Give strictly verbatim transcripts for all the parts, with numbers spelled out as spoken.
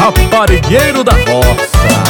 raparigueiro da roça.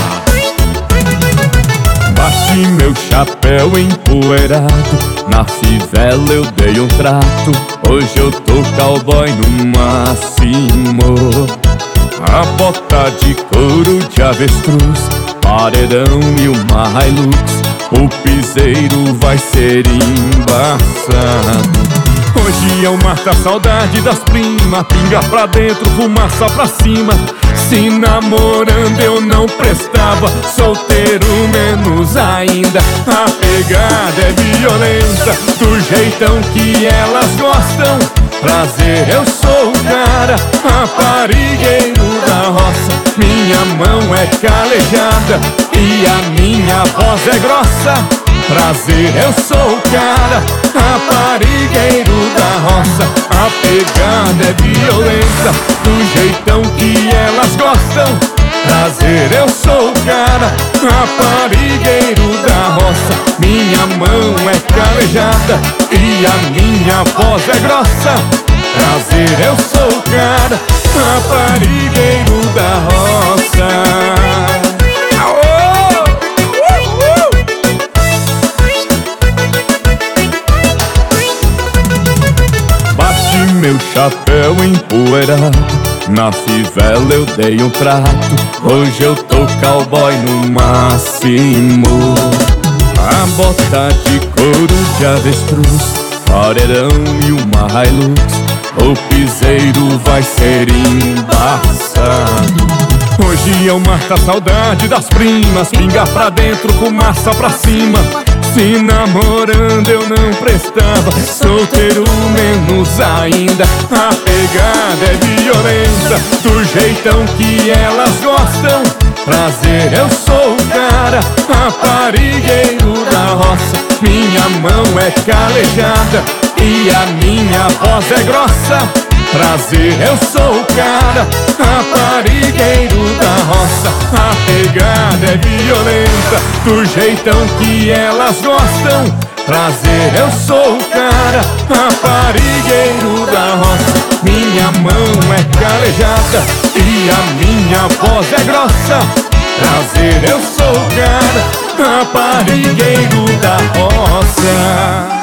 Bati meu chapéu empoeirado, na fivela eu dei um trato. Hoje eu tô cowboy no máximo. A bota de couro de avestruz, paredão e uma Hilux, o piseiro vai ser embaçado. Hoje eu mato a saudade das primas, pinga pra dentro, fumaça pra cima. Se namorando eu não prestava, solteiro menos ainda. A pegada é violenta, do jeitão que elas gostam. Prazer, eu sou o cara, raparigueiro da roça. Minha mão é calejada e a minha voz é grossa. Prazer, eu sou o cara, raparigueiro da roça. A pegada é violenta, do jeitão que elas gostam. Prazer, eu sou o cara, raparigueiro da roça. Minha mão é calejada e a minha voz é grossa. Prazer, eu sou o cara, raparigueiro da roça. Meu chapéu empoeirado, na fivela eu dei um trato. Hoje eu tô cowboy no máximo. A bota de couro de avestruz, paredão e uma Hilux, o piseiro vai ser embaçado. Hoje eu mato a saudade das primas, pinga pra dentro, fumaça pra cima. Se namorando eu não prestava, solteiro menos ainda. A pegada é violenta, do jeitão que elas gostam. Prazer, eu sou o cara, raparigueiro da roça. Minha mão é calejada e a minha voz é grossa. Prazer, eu sou o cara, raparigueiro da roça. A pegada é violenta, do jeitão que elas gostam. Prazer, eu sou o cara, raparigueiro da roça. Minha mão é calejada e a minha voz é grossa. Prazer, eu sou o cara, raparigueiro da roça.